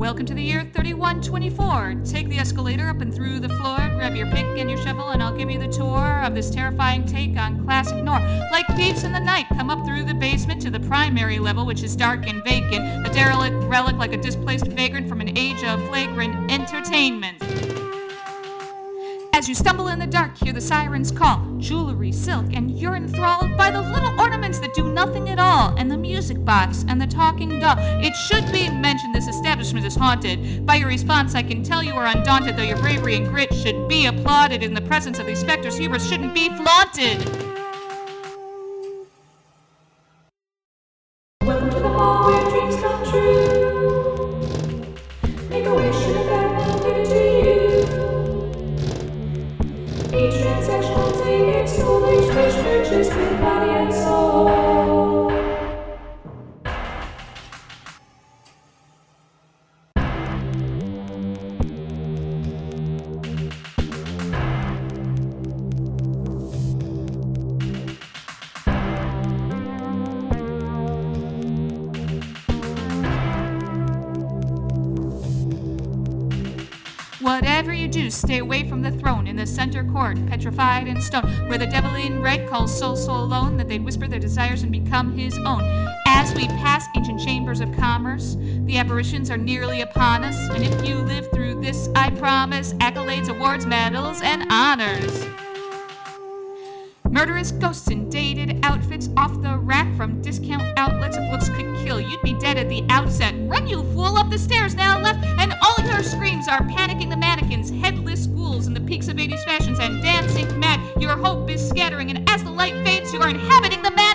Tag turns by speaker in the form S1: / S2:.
S1: Welcome to the year 3124. Take the escalator up and through the floor, grab your pick and your shovel, and I'll give you the tour of this terrifying take on classic noir. Like thieves in the night, come up through the basement to the primary level, which is dark and vacant, a derelict relic like a displaced vagrant from an age of flagrant entertainment. As you stumble in the dark, hear the sirens call, jewelry, silk, and you're enthralled by the little ornaments that do nothing at all, and the music box, and the talking doll. It should be mentioned this establishment is haunted. By your response, I can tell you are undaunted, though your bravery and grit should be applauded. In the presence of these specters, hubris shouldn't be flaunted.
S2: Welcome to the hall where dreams come true. Make a wish and a bad will give it to you. Each transaction will take its toll, each wish purchased with body and soul.
S1: Whatever you do, stay away from the throne in the center court, petrified in stone, where the devil in red calls soul so alone that they'd whisper their desires and become his own. As we pass ancient chambers of commerce, the apparitions are nearly upon us, and if you live through this, I promise accolades, awards, medals, and honors. Murderous ghosts in dated outfits off the rack from discount outlets. If looks could kill, you'd be dead at the outset. Run, you fool, up the stairs now left, and all your screams are panicking the mannequins, headless ghouls in the peaks of 80s fashions, and dancing mad. Your hope is scattering, and as the light fades, you are inhabiting the